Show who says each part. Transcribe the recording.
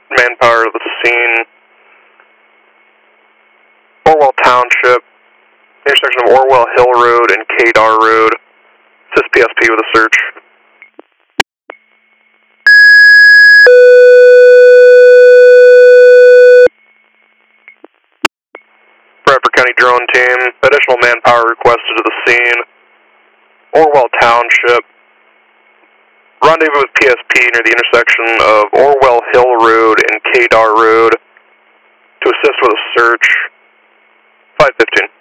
Speaker 1: manpower to the scene. Orwell Township, intersection of Orwell Hill Road and Kadar Road. Assist PSP with a search. Bradford County drone team, additional manpower requested to the scene. Orwell Township. Rendezvous with PSP near the intersection of Orwell Hill Road and Kadar Road to assist with a search. 515.